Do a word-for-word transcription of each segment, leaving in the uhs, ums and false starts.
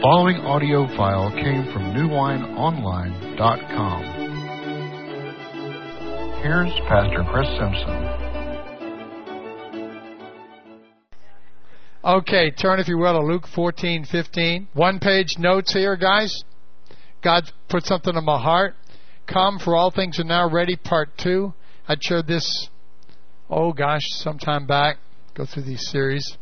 following audio file came from new wine online dot com. Here's Pastor Chris Simpson. Okay, turn if you will to Luke fourteen fifteen. One page notes here, guys. God put something in my heart. Come, for all things are now ready, part two. I shared this, oh gosh, sometime back. Go through these series.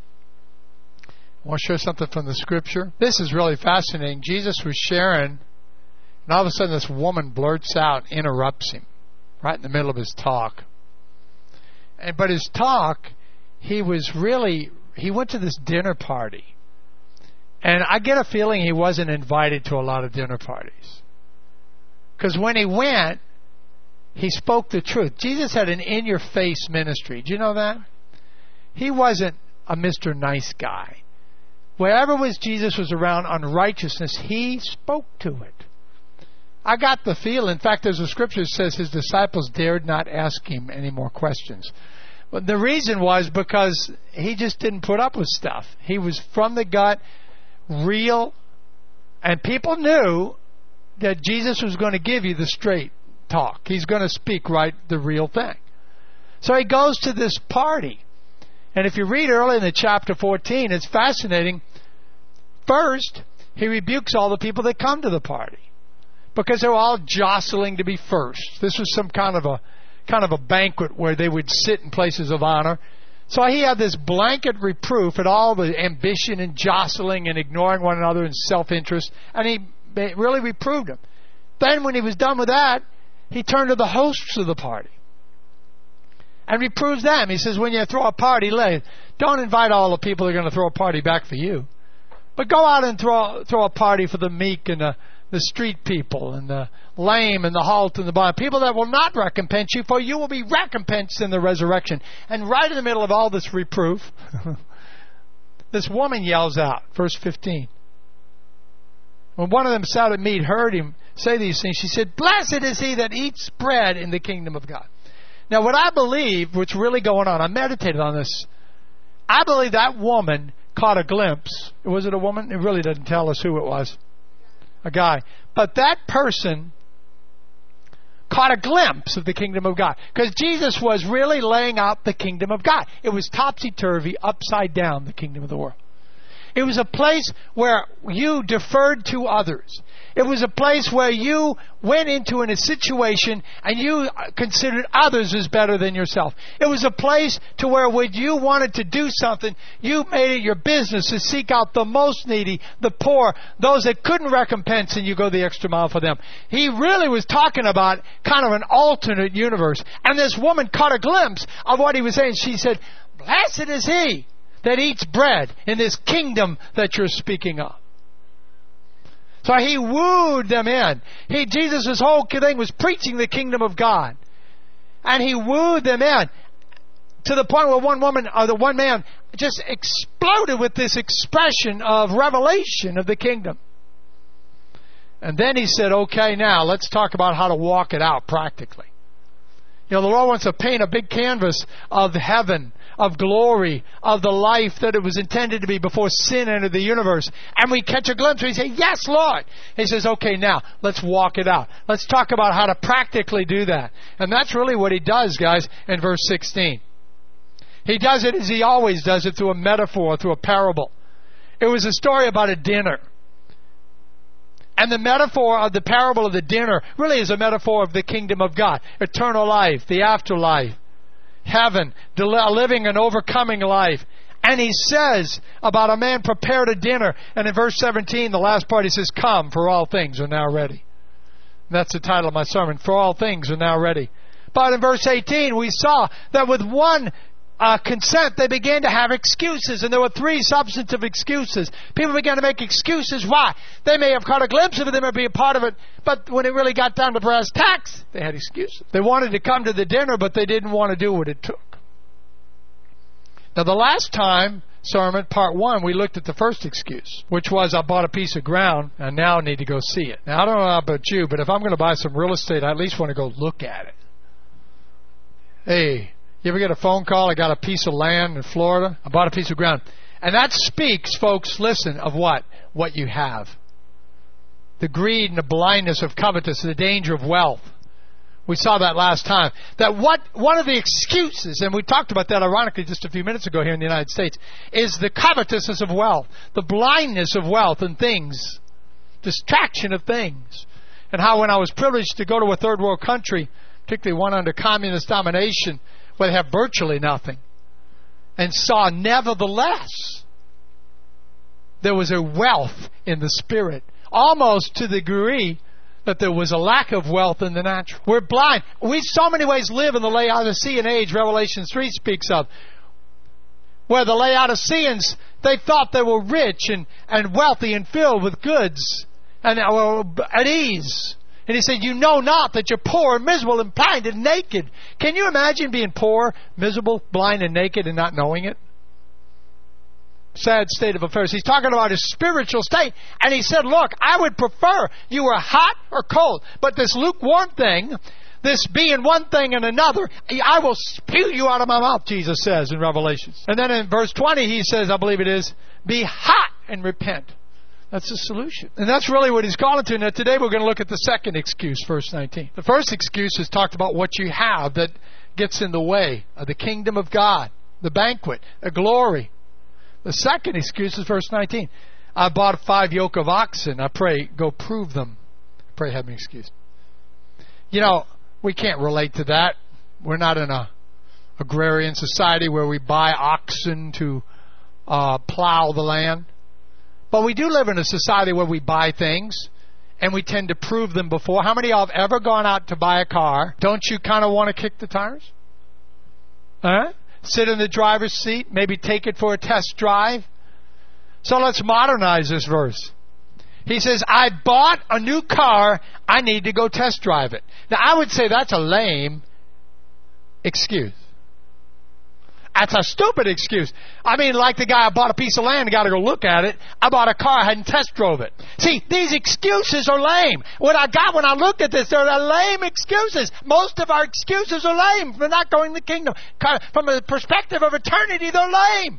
I want to share something from the scripture. This is really fascinating. Jesus was sharing, and all of a sudden this woman blurts out, interrupts him, right in the middle of his talk. And but his talk, he was really, he went to this dinner party. And I get a feeling he wasn't invited to a lot of dinner parties. Because when he went, he spoke the truth. Jesus had an in-your-face ministry. Do you know that? He wasn't a Mister Nice Guy. Wherever was Jesus was around unrighteousness, he spoke to it. I got the feel. In fact, there's a scripture that says his disciples dared not ask him any more questions. But the reason was because he just didn't put up with stuff. He was from the gut, real, and people knew that Jesus was going to give you the straight talk. He's going to speak right the real thing. So he goes to this party. And if you read early in the chapter fourteen, it's fascinating. First, he rebukes all the people that come to the party because they're all jostling to be first. This was some kind of a kind of a banquet where they would sit in places of honor. So he had this blanket reproof at all the ambition and jostling and ignoring one another and self-interest, and he really reproved them. Then when he was done with that, he turned to the hosts of the party and reproves them. He says, when you throw a party, don't invite all the people that are going to throw a party back for you. But go out and throw throw a party for the meek and the, the street people and the lame and the halt and the blind. People that will not recompense you, for you will be recompensed in the resurrection. And right in the middle of all this reproof, this woman yells out, verse fifteen. When one of them sat at meat, heard him say these things, she said, blessed is he that eats bread in the kingdom of God. Now, what I believe, what's really going on, I meditated on this. I believe that woman caught a glimpse. Was it a woman? It really doesn't tell us who it was. A guy. But that person caught a glimpse of the kingdom of God. Because Jesus was really laying out the kingdom of God. It was topsy-turvy, upside down, the kingdom of the world. It was a place where you deferred to others. It was a place where you went into in a situation and you considered others as better than yourself. It was a place to where when you wanted to do something, you made it your business to seek out the most needy, the poor, those that couldn't recompense, and you go the extra mile for them. He really was talking about kind of an alternate universe. And this woman caught a glimpse of what he was saying. She said, blessed is he that eats bread in this kingdom that you're speaking of. So he wooed them in. He, Jesus' whole thing was preaching the kingdom of God. And he wooed them in to the point where one woman, or the one man, just exploded with this expression of revelation of the kingdom. And then he said, okay, now let's talk about how to walk it out practically. You know, the Lord wants to paint a big canvas of heaven, of glory, of the life that it was intended to be before sin entered the universe. And we catch a glimpse. We say, yes, Lord. He says, okay, now, let's walk it out. Let's talk about how to practically do that. And that's really what he does, guys, in verse sixteen. He does it as he always does it, through a metaphor, through a parable. It was a story about a dinner. And the metaphor of the parable of the dinner really is a metaphor of the kingdom of God. Eternal life, the afterlife, heaven, living an overcoming life. And he says about a man prepared a dinner. And in verse seventeen, the last part, he says, come, for all things are now ready. And that's the title of my sermon, for all things are now ready. But in verse eighteen, we saw that with one Uh, consent, they began to have excuses, and there were three substantive excuses. People began to make excuses. Why? They may have caught a glimpse of it, they may be a part of it, but when it really got down to brass tacks, they had excuses. They wanted to come to the dinner, but they didn't want to do what it took. Now, the last time sermon, part one, we looked at the first excuse, which was, I bought a piece of ground and now I need to go see it. Now, I don't know about you, but if I'm going to buy some real estate, I at least want to go look at it. Hey, you ever get a phone call? I got a piece of land in Florida. I bought a piece of ground. And that speaks, folks, listen, of what? What you have. The greed and the blindness of covetousness, the danger of wealth. We saw that last time. That what one of the excuses, and we talked about that ironically just a few minutes ago here in the United States, is the covetousness of wealth, the blindness of wealth and things, distraction of things. And how when I was privileged to go to a third world country, particularly one under communist domination, where they have virtually nothing, and saw nevertheless there was a wealth in the spirit, almost to the degree that there was a lack of wealth in the natural. We're blind. We so many ways live in the Laodicean age Revelation three speaks of, where the Laodiceans, they thought they were rich and, and wealthy and filled with goods and were at ease. And he said, you know not that you're poor, miserable, and blind and naked. Can you imagine being poor, miserable, blind, and naked and not knowing it? Sad state of affairs. He's talking about his spiritual state. And he said, look, I would prefer you were hot or cold. But this lukewarm thing, this being one thing and another, I will spew you out of my mouth, Jesus says in Revelations. And then in verse twenty, he says, I believe it is, be hot and repent. That's the solution. And that's really what he's calling to. Now today we're going to look at the second excuse, verse nineteen. The first excuse is talked about what you have that gets in the way of the kingdom of God, the banquet, the glory. The second excuse is verse nineteen. I bought five yoke of oxen. I pray, go prove them. Pray, have me excused. You know, we can't relate to that. We're not in a agrarian society where we buy oxen to uh, plow the land. But we do live in a society where we buy things and we tend to prove them before. How many of y'all have ever gone out to buy a car? Don't you kind of want to kick the tires? Huh? Sit in the driver's seat, maybe take it for a test drive. So let's modernize this verse. He says, I bought a new car, I need to go test drive it. Now I would say that's a lame excuse. That's a stupid excuse. I mean, like the guy, I bought a piece of land, got to go look at it. I bought a car, I hadn't test drove it. See, these excuses are lame. What I got when I looked at this, they're lame excuses. Most of our excuses are lame for not going to the kingdom. From the perspective of eternity, they're lame.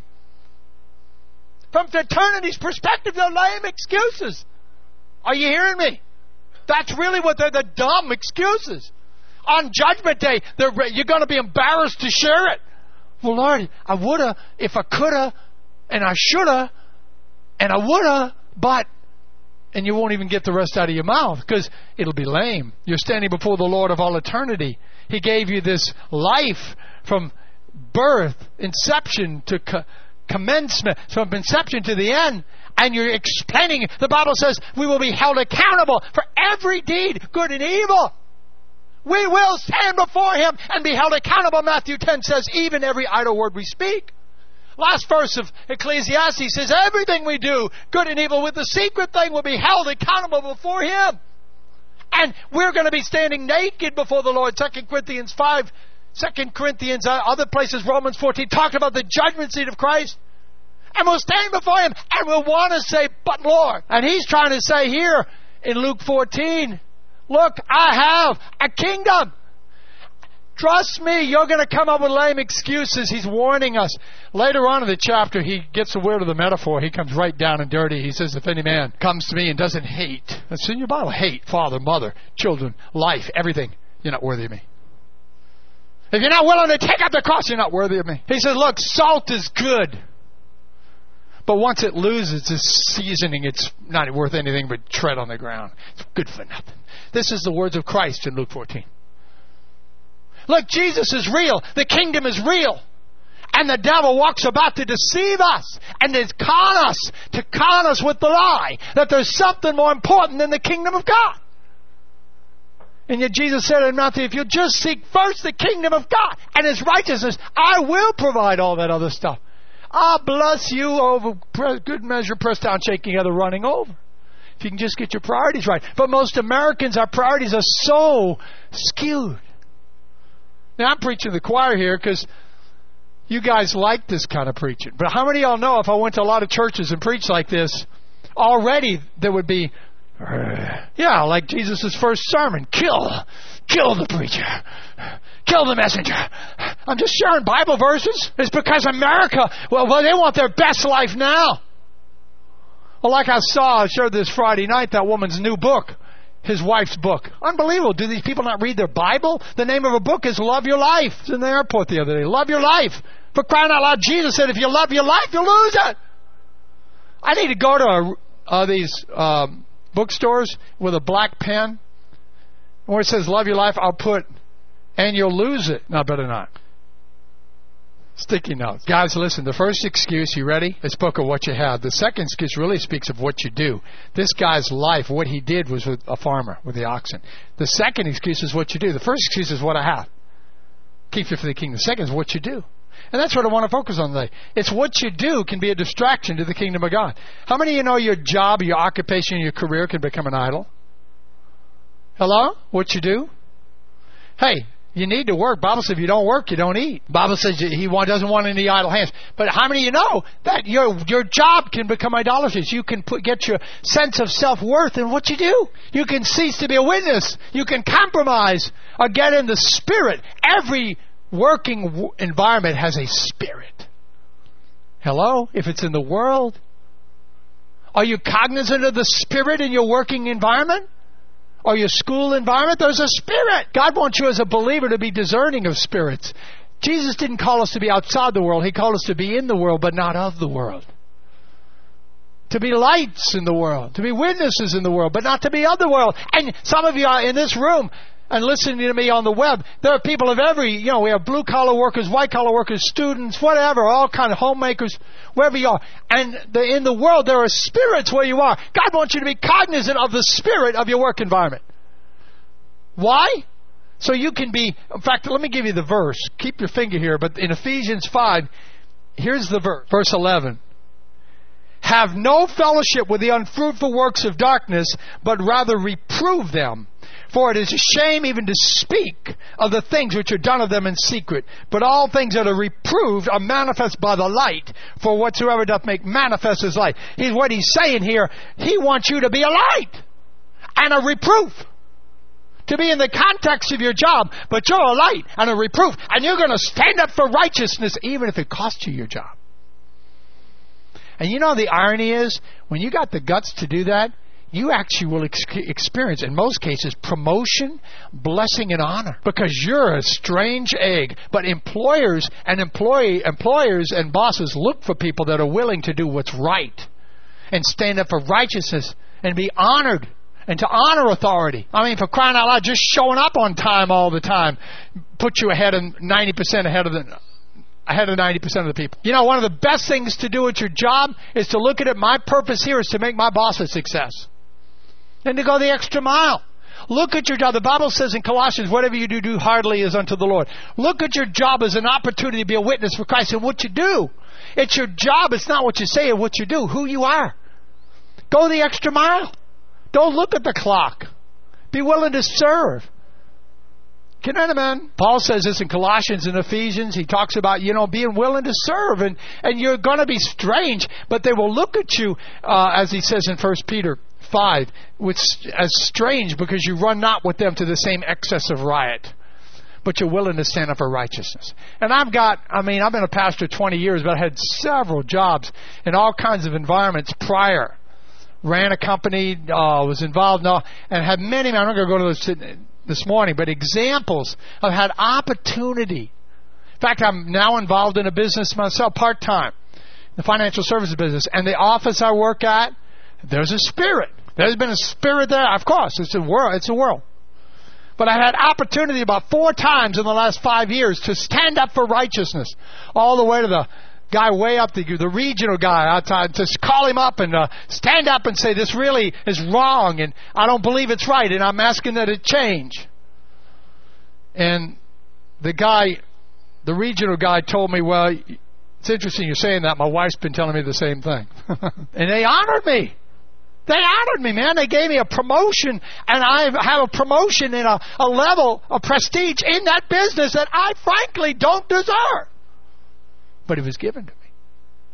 From eternity's perspective, they're lame excuses. Are you hearing me? That's really what they're, the dumb excuses. On Judgment Day, you're going to be embarrassed to share it. Well, Lord, I woulda, if I coulda, and I shoulda, and I woulda, but, and you won't even get the rest out of your mouth because it'll be lame. You're standing before the Lord of all eternity. He gave you this life from birth, inception to co- commencement, from inception to the end, and you're explaining. The Bible says we will be held accountable for every deed, good and evil. We will stand before Him and be held accountable. Matthew ten says, even every idle word we speak. Last verse of Ecclesiastes says, everything we do, good and evil, with the secret thing will be held accountable before Him. And we're going to be standing naked before the Lord. Second Corinthians five, Second Corinthians, uh, other places, Romans fourteen, talked about the judgment seat of Christ. And we'll stand before Him and we'll want to say, but Lord. And He's trying to say here in Luke fourteen, look, I have a kingdom. Trust me, you're going to come up with lame excuses. He's warning us. Later on in the chapter, he gets the word of the metaphor. He comes right down and dirty. He says, if any man comes to me and doesn't hate, that's in your Bible, hate, father, mother, children, life, everything, you're not worthy of me. If you're not willing to take up the cross, you're not worthy of me. He says, look, salt is good. But once it loses its seasoning, it's not worth anything but tread on the ground. It's good for nothing. This is the words of Christ in Luke fourteen. Look, Jesus is real. The kingdom is real. And the devil walks about to deceive us and to con us, to con us with the lie that there's something more important than the kingdom of God. And yet Jesus said in Matthew, if you'll just seek first the kingdom of God and His righteousness, I will provide all that other stuff. I'll bless you over good measure, pressed down, shaking together, running over. If you can just get your priorities right. But most Americans, our priorities are so skewed. Now, I'm preaching to the choir here because you guys like this kind of preaching. But how many of y'all know if I went to a lot of churches and preached like this, already there would be Yeah, like Jesus' first sermon. Kill. Kill the preacher. Kill the messenger. I'm just sharing Bible verses. It's because America, well, well, they want their best life now. Well, like I saw, I shared this Friday night, that woman's new book. His wife's book. Unbelievable. Do these people not read their Bible? The name of a book is Love Your Life. It was in the airport the other day. Love Your Life. For crying out loud, Jesus said, if you love your life, you'll lose it. I need to go to uh, these um, bookstores with a black pen. Where it says Love Your Life, I'll put, and you'll lose it. No, better not. Sticky notes. Guys, listen, the first excuse, you ready? It spoke of what you have. The second excuse really speaks of what you do. This guy's life, what he did was with a farmer, with the oxen. The second excuse is what you do. The first excuse is what I have. Keep fit for the kingdom. The second is what you do. And that's what I want to focus on today. It's what you do can be a distraction to the kingdom of God. How many of you know your job, your occupation, your career can become an idol? Hello? What you do? Hey, you need to work. Bible says if you don't work, you don't eat. Bible says he doesn't want any idle hands. But how many of you know that your your job can become idolatry? You can put, get your sense of self-worth in what you do. You can cease to be a witness. You can compromise or get in the spirit. Every working w- environment has a spirit. Hello? If it's in the world. Are you cognizant of the spirit in your working environment? Or your school environment? There's a spirit. God wants you as a believer to be discerning of spirits. Jesus didn't call us to be outside the world. He called us to be in the world, but not of the world. To be lights in the world. To be witnesses in the world, but not to be of the world. And some of you are in this room and listening to me on the web. There are people of every, you know, we have blue-collar workers, white-collar workers, students, whatever, all kind of homemakers, wherever you are. And the, in the world, there are spirits where you are. God wants you to be cognizant of the spirit of your work environment. Why? So you can be, in fact, let me give you the verse. Keep your finger here, but in Ephesians five, here's the verse, verse eleven. Have no fellowship with the unfruitful works of darkness, but rather reprove them. For it is a shame even to speak of the things which are done of them in secret. But all things that are reproved are manifest by the light. For whatsoever doth make manifest is light. He's what he's saying here. He wants you to be a light and a reproof. To be in the context of your job, but you're a light and a reproof. And you're going to stand up for righteousness even if it costs you your job. And you know the irony is, when you got the guts to do that, you actually will ex- experience, in most cases, promotion, blessing, and honor. Because you're a strange egg. But employers and employee, employers and bosses look for people that are willing to do what's right and stand up for righteousness and be honored and to honor authority. I mean, for crying out loud, just showing up on time all the time put you ahead of ninety percent ahead of the... ahead of ninety percent of the people. You know, one of the best things to do at your job is to look at it. My purpose here is to make my boss a success. And to go the extra mile. Look at your job. The Bible says in Colossians, whatever you do, do heartily as unto the Lord. Look at your job as an opportunity to be a witness for Christ and what you do. It's your job. It's not what you say or what you do. Who you are. Go the extra mile. Don't look at the clock. Be willing to serve. Can I, man? Paul says this in Colossians and Ephesians. He talks about, you know, being willing to serve. And, and you're going to be strange, but they will look at you, uh, as he says in First Peter five, which as strange because you run not with them to the same excess of riot, but you're willing to stand up for righteousness. And I've got, I mean, I've been a pastor twenty years, but I had several jobs in all kinds of environments prior. Ran a company, uh, was involved in all, and had many, I'm not going to go to those this morning, but examples of had opportunity. In fact, I'm now involved in a business myself, part-time, the financial services business. And the office I work at, there's a spirit. There's been a spirit there. Of course, it's a world. It's a world. But I had opportunity about four times in the last five years to stand up for righteousness, all the way to the guy way up, the, the regional guy outside, to call him up and uh, stand up and say, this really is wrong, and I don't believe it's right, and I'm asking that it change. And the guy, the regional guy told me, well, it's interesting you're saying that. My wife's been telling me the same thing. And they honored me. They honored me, man. They gave me a promotion, and I have a promotion in a, a level of prestige in that business that I frankly don't deserve. But it was given to me.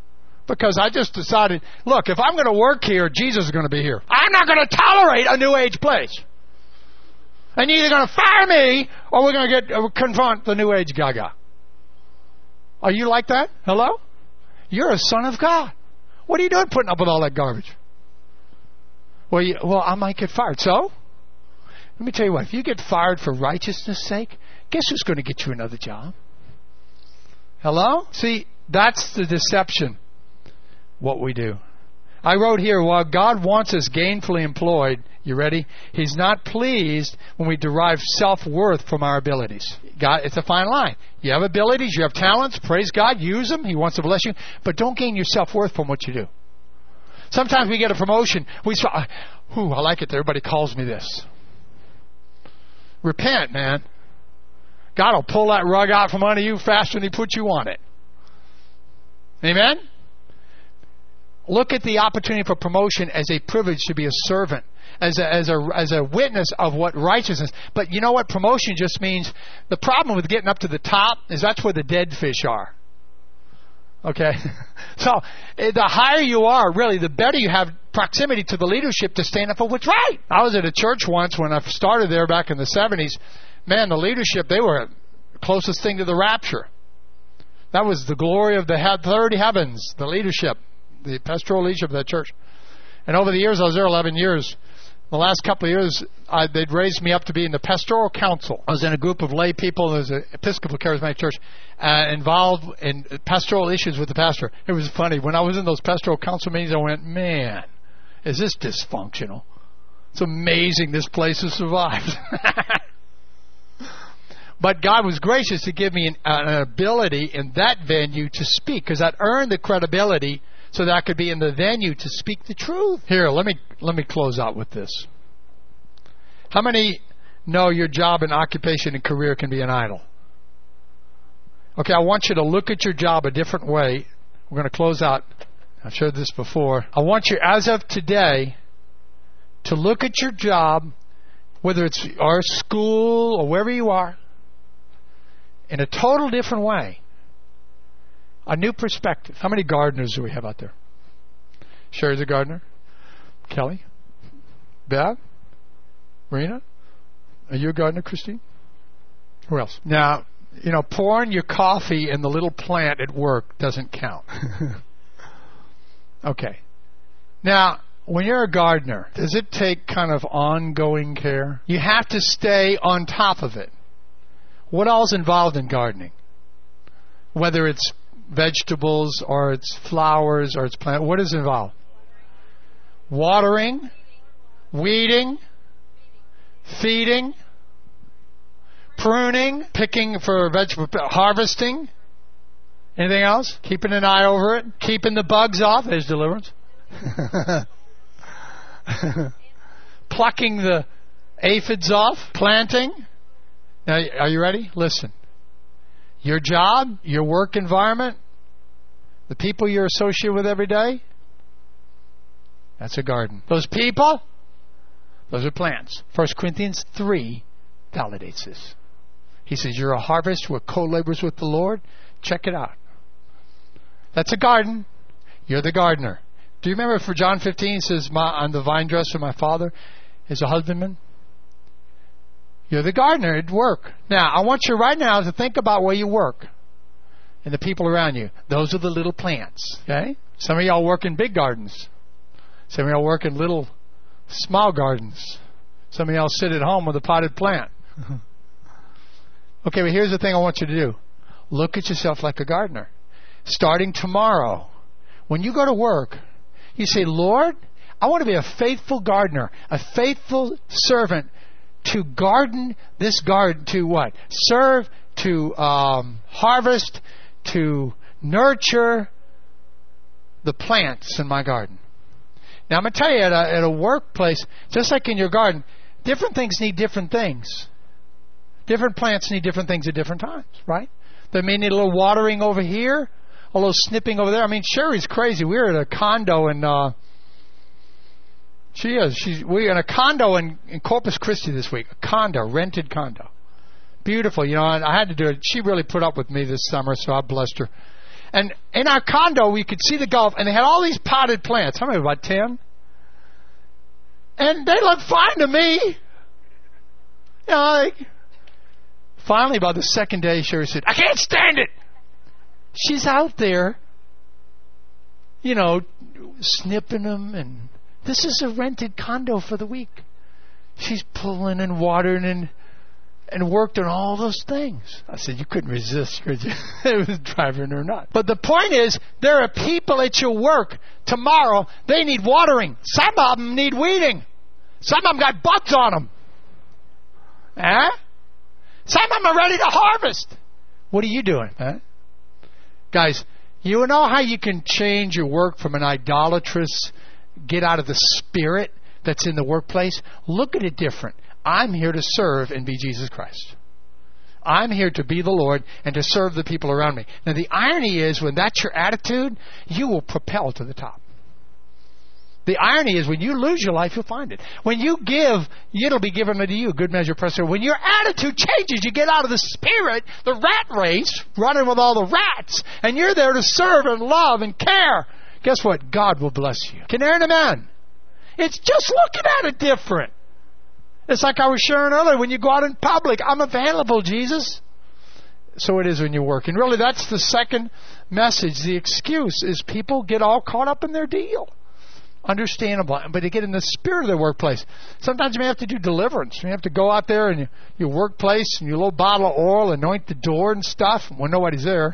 Because I just decided, look, if I'm going to work here, Jesus is going to be here. I'm not going to tolerate a New Age place. And you're either going to fire me or we're going to get uh, confront the New Age gaga. Are you like that? Hello? You're a son of God. What are you doing putting up with all that garbage? Well, you, well, I might get fired. So? Let me tell you what. If you get fired for righteousness' sake, guess who's going to get you another job? Hello? See, that's the deception. What we do. I wrote here, while God wants us gainfully employed, you ready? He's not pleased when we derive self-worth from our abilities. God, it's a fine line. You have abilities, you have talents, praise God, use them. He wants to bless you. But don't gain your self-worth from what you do. Sometimes we get a promotion. We say, ooh, I like it. Everybody calls me this. Repent, man. God will pull that rug out from under you faster than He put you on it. Amen? Look at the opportunity for promotion as a privilege to be a servant, as a, as a, as a witness of what righteousness. But you know what? Promotion just means, the problem with getting up to the top is that's where the dead fish are. Okay? So, the higher you are, really, the better you have proximity to the leadership to stand up for what's right. I was at a church once when I started there back in the seventies. Man, the leadership, they were the closest thing to the rapture. That was the glory of the third heavens, the leadership. The pastoral leadership of that church. And over the years, I was there eleven years. The last couple of years, I, they'd raised me up to be in the pastoral council. I was in a group of lay people. There was an Episcopal Charismatic church uh, involved in pastoral issues with the pastor. It was funny. When I was in those pastoral council meetings, I went, man, is this dysfunctional? It's amazing this place has survived. But God was gracious to give me an, an ability in that venue to speak, because I'd earned the credibility so that I could be in the venue to speak the truth. Here, let me let me close out with this. How many know your job and occupation and career can be an idol? Okay, I want you to look at your job a different way. We're going to close out. I've shared this before. I want you, as of today, to look at your job, whether it's our school or wherever you are, in a total different way. A new perspective. How many gardeners do we have out there? Sherry's a gardener. Kelly? Bev? Marina? Are you a gardener, Christine? Who else? Now, you know, pouring your coffee in the little plant at work doesn't count. Okay. Now, when you're a gardener, does it take kind of ongoing care? You have to stay on top of it. What all's involved in gardening? Whether it's vegetables or it's flowers or it's plant, what is involved? Watering, weeding, feeding, pruning, picking for vegetable, harvesting. Anything else? Keeping an eye over it, keeping the bugs off. There's deliverance. Plucking the aphids off, planting. Now, are you ready? Listen. Your job, your work environment, the people you're associated with every day, that's a garden. Those people, those are plants. First Corinthians three validates this. He says, you're a harvest, we're co-laborers with the Lord. Check it out. That's a garden. You're the gardener. Do you remember for John fifteen, it says, my, I'm the vine dresser, my Father is a husbandman? You're the gardener at work. Now, I want you right now to think about where you work and the people around you. Those are the little plants. Okay? Some of y'all work in big gardens. Some of y'all work in little, small gardens. Some of y'all sit at home with a potted plant. Okay, but here's the thing I want you to do. Look at yourself like a gardener. Starting tomorrow, when you go to work, you say, Lord, I want to be a faithful gardener, a faithful servant to garden this garden, to what? Serve, to um, harvest, to nurture the plants in my garden. Now, I'm going to tell you, at a, at a workplace, just like in your garden, different things need different things. Different plants need different things at different times, right? They may need a little watering over here, a little snipping over there. I mean, Sherry's crazy. We were at a condo in... Uh, She is. She's, we're in a condo in, in Corpus Christi this week. A condo, rented condo. Beautiful. You know, I, I had to do it. She really put up with me this summer, so I blessed her. And in our condo, we could see the Gulf, and they had all these potted plants. How many? About ten? And they looked fine to me. You know, like, finally, about the second day, Sherry said, I can't stand it. She's out there, you know, snipping them, and this is a rented condo for the week. She's pulling and watering and and worked on all those things. I said, you couldn't resist, could you? It was driving her nuts. But the point is, there are people at your work tomorrow, they need watering. Some of them need weeding. Some of them got bugs on them. Huh? Some of them are ready to harvest. What are you doing? Huh? Guys, you know how you can change your work from an idolatrous, get out of the spirit that's in the workplace? Look at it different. I'm here to serve and be Jesus Christ. I'm here to be the Lord and to serve the people around me. Now, the irony is, when that's your attitude, you will propel to the top. The irony is, when you lose your life, you'll find it. When you give, it'll be given to you. Good measure, pressed down. When your attitude changes, you get out of the spirit, the rat race, running with all the rats, and you're there to serve and love and care. Guess what? God will bless you. Can I hear an amen? It's just looking at it different. It's like I was sharing earlier, when you go out in public, I'm available, Jesus. So it is when you work. And really, that's the second message. The excuse is people get all caught up in their deal. Understandable. But they get in the spirit of their workplace. Sometimes you may have to do deliverance. You have to go out there in your, your workplace and your little bottle of oil, anoint the door and stuff when nobody's there.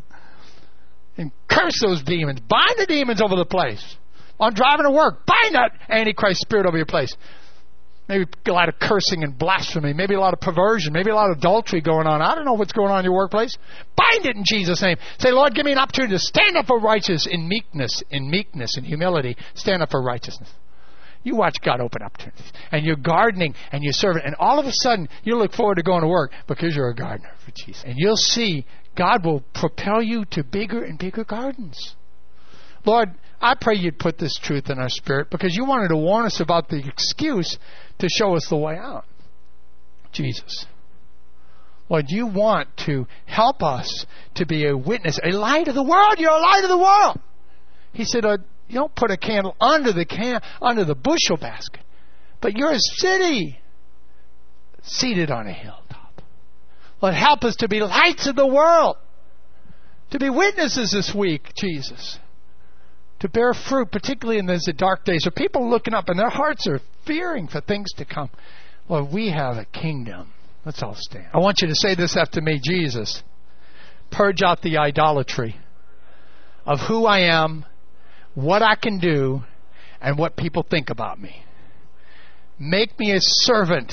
And curse those demons. Bind the demons over the place. On driving to work, bind that Antichrist spirit over your place. Maybe a lot of cursing and blasphemy. Maybe a lot of perversion. Maybe a lot of adultery going on. I don't know what's going on in your workplace. Bind it in Jesus' name. Say, Lord, give me an opportunity to stand up for righteousness in meekness, in meekness and humility. Stand up for righteousness. You watch God open opportunities. And you're gardening and you're serving. And all of a sudden, you look forward to going to work because you're a gardener for Jesus. And you'll see God will propel you to bigger and bigger gardens. Lord, I pray you'd put this truth in our spirit, because you wanted to warn us about the excuse to show us the way out. Jesus. Lord, you want to help us to be a witness, a light of the world. You're a light of the world. He said, uh, you don't put a candle under the can under the bushel basket, but you're a city seated on a hilltop. Lord, help us to be lights of the world, to be witnesses this week, Jesus. To bear fruit, particularly in these dark days. So people looking up and their hearts are fearing for things to come. Lord, we have a kingdom. Let's all stand. I want you to say this after me. Jesus, purge out the idolatry of who I am, what I can do, and what people think about me. Make me a servant,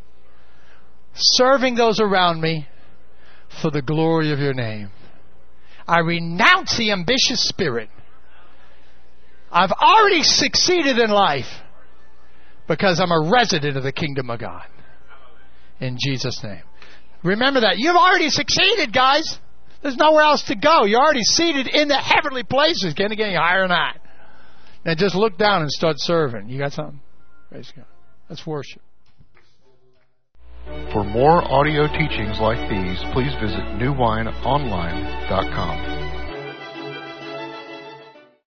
serving those around me for the glory of your name. I renounce the ambitious spirit. I've already succeeded in life because I'm a resident of the kingdom of God. In Jesus' name. Remember that. You've already succeeded, guys. There's nowhere else to go. You're already seated in the heavenly places. Can't get any higher than that. Now just look down and start serving. You got something? Praise God. Let's worship. For more audio teachings like these, please visit new wine online dot com.